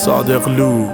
صادقلو.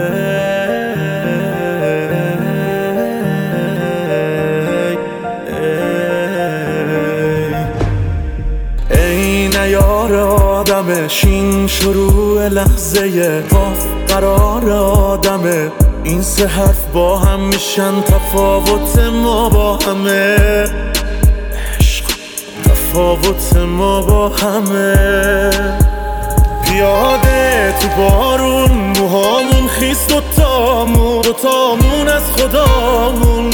ای نیار آدمه، شین شروع لحظه قاف قرار آدمه. این سه حرف با هم میشن تفاوت ما با همه. عشق تفاوت ما با همه. پیاده تو بارون، موهامون خیس، دوتامون از خدامون.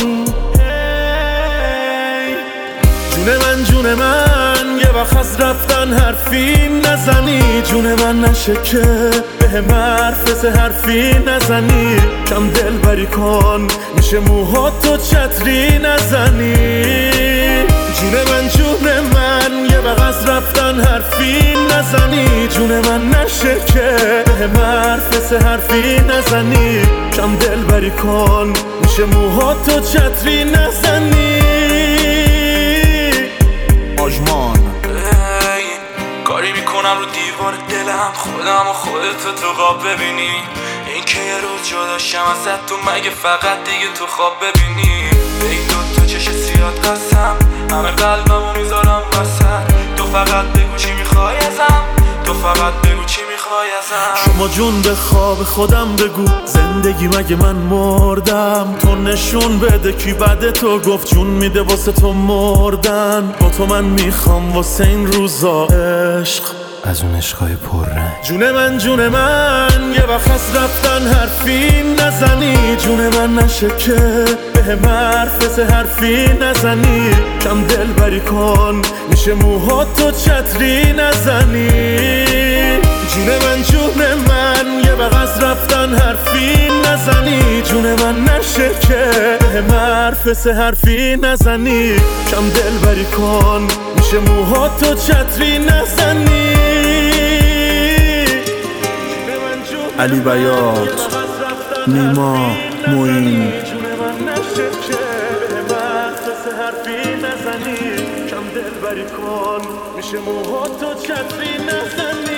جون من یه وقت از رفتن حرفی نزنی. جون من نشه که به حرف حرفی نزنی. کم دل بری کن، میشه موهاتو چتری نزنی. جون من یه وقت از رفتن حرفی نزنی. جون من نشه که به حرف حرفی نزنی. کم دل بری کن، میشه موهاتو چتری نزنی. آژمان کاری میکنم رو دیوار دلم، خودم و خودتو تو خواب ببینی. این که یه روز جدا شم ازت، تو مگه فقط دیگه تو خواب ببینی. به این دوتا چش سیاد قسم، همه قلبمو میذارم وسط. تو فقط بگو چی میخوای ازم، تو فقط بگو چی میخوای ازم. شما جون به خواب خودم بگو، زندگی مگه من مردم؟ تو نشون بده کی بعد تو گفت جون میده واسه تو مردن. با تو من میخوام واسه این روزا عشق، از اون عشقای پررنگ. جون من یه وقت از رفتن حرفی نزنی. جون من نشه که به حرف حرفی نزنی. کم دل بری کن، میشه موهاتو چتری نزنی. جون من یه وقت از رفتن حرفی نزنی. جون من نشه که به حرف حرفی نزنی. کم دل بری کن، میشه موهاتو چتری نزنی. علی بیات، نیما، موین. کم دل بری کن، میشه موهاتو چتری نزنی.